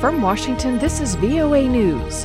From Washington, this is VOA News.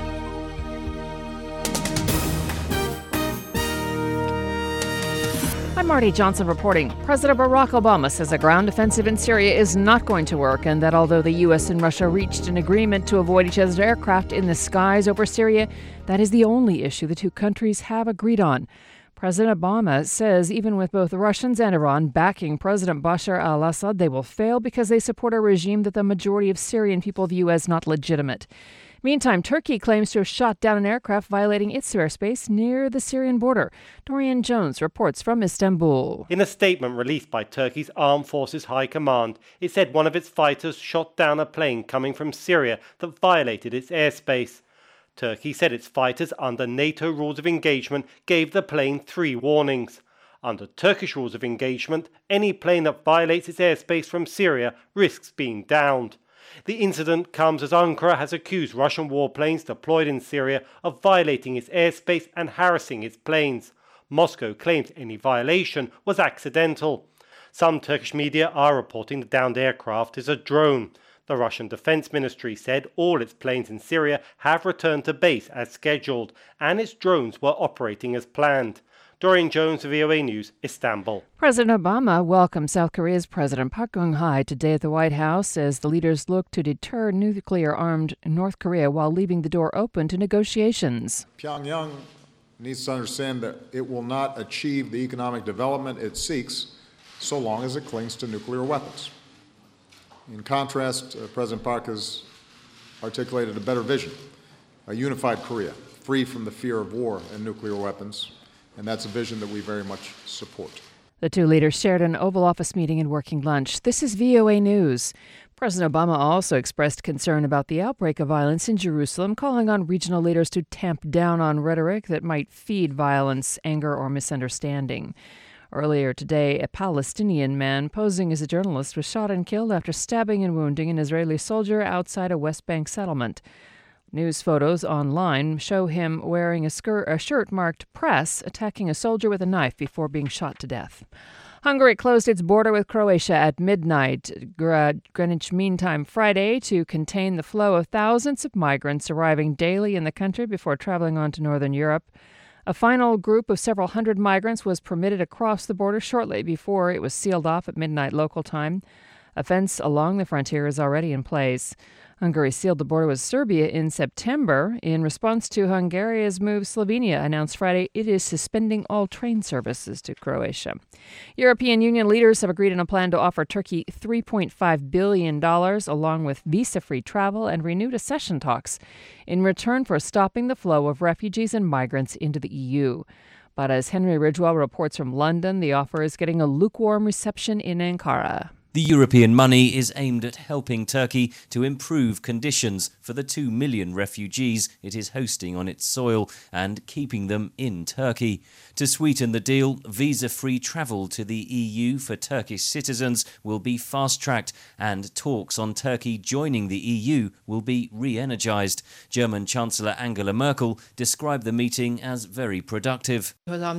I'm Marty Johnson reporting. President Barack Obama says a ground offensive in Syria is not going to work, and that although the U.S. and Russia reached an agreement to avoid each other's aircraft in the skies over Syria, that is the only issue the two countries have agreed on. President Obama says even with both the Russians and Iran backing President Bashar al-Assad, they will fail because they support a regime that the majority of Syrian people view as not legitimate. Meantime, Turkey claims to have shot down an aircraft violating its airspace near the Syrian border. Dorian Jones reports from Istanbul. In a statement released by Turkey's Armed Forces High Command, it said one of its fighters shot down a plane coming from Syria that violated its airspace. Turkey said its fighters, under NATO rules of engagement, gave the plane 3 warnings. Under Turkish rules of engagement, any plane that violates its airspace from Syria risks being downed. The incident comes as Ankara has accused Russian warplanes deployed in Syria of violating its airspace and harassing its planes. Moscow claims any violation was accidental. Some Turkish media are reporting the downed aircraft is a drone. The Russian Defense Ministry said all its planes in Syria have returned to base as scheduled, and its drones were operating as planned. Dorian Jones, VOA News, Istanbul. President Obama welcomed South Korea's President Park Geun-hye today at the White House as the leaders look to deter nuclear-armed North Korea while leaving the door open to negotiations. Pyongyang needs to understand that it will not achieve the economic development it seeks so long as it clings to nuclear weapons. In contrast, President Park has articulated a better vision, a unified Korea, free from the fear of war and nuclear weapons, and that's a vision that we very much support. The two leaders shared an Oval Office meeting and working lunch. This is VOA News. President Obama also expressed concern about the outbreak of violence in Jerusalem, calling on regional leaders to tamp down on rhetoric that might feed violence, anger, or misunderstanding. Earlier today, a Palestinian man posing as a journalist was shot and killed after stabbing and wounding an Israeli soldier outside a West Bank settlement. News photos online show him wearing a shirt marked Press, attacking a soldier with a knife before being shot to death. Hungary closed its border with Croatia at midnight, Greenwich Mean Time Friday, to contain the flow of thousands of migrants arriving daily in the country before traveling on to northern Europe. A final group of several hundred migrants was permitted across the border shortly before it was sealed off at midnight local time. A fence along the frontier is already in place. Hungary sealed the border with Serbia in September. In response to Hungary's move, Slovenia announced Friday it is suspending all train services to Croatia. European Union leaders have agreed on a plan to offer Turkey $3.5 billion, along with visa-free travel and renewed accession talks, in return for stopping the flow of refugees and migrants into the EU. But as Henry Ridgwell reports from London, the offer is getting a lukewarm reception in Ankara. The European money is aimed at helping Turkey to improve conditions for the 2 million refugees it is hosting on its soil and keeping them in Turkey. To sweeten the deal, visa-free travel to the EU for Turkish citizens will be fast-tracked, and talks on Turkey joining the EU will be re-energized. German Chancellor Angela Merkel described the meeting as very productive.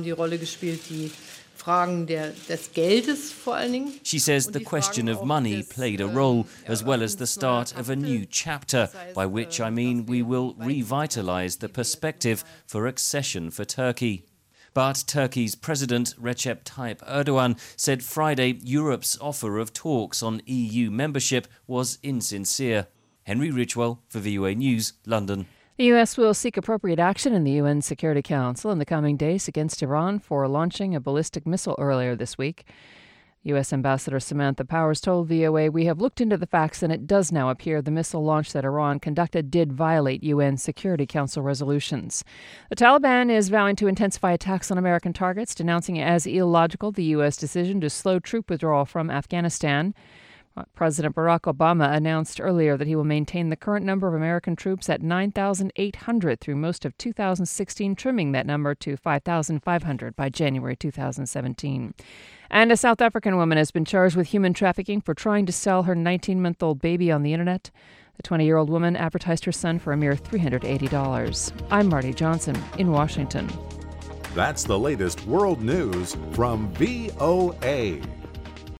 She says the question of money played a role, as well as the start of a new chapter, by which I mean we will revitalise the perspective for accession for Turkey. But Turkey's President Recep Tayyip Erdogan said Friday Europe's offer of talks on EU membership was insincere. Henry Ridgwell for VOA News, London. The U.S. will seek appropriate action in the UN Security Council in the coming days against Iran for launching a ballistic missile earlier this week. U.S. Ambassador Samantha Powers told VOA, "We have looked into the facts and it does now appear the missile launch that Iran conducted did violate UN Security Council resolutions." The Taliban is vowing to intensify attacks on American targets, denouncing it as illogical the U.S. decision to slow troop withdrawal from Afghanistan. President Barack Obama announced earlier that he will maintain the current number of American troops at 9,800 through most of 2016, trimming that number to 5,500 by January 2017. And a South African woman has been charged with human trafficking for trying to sell her 19-month-old baby on the internet. The 20-year-old woman advertised her son for a mere $380. I'm Marty Johnson in Washington. That's the latest world news from VOA.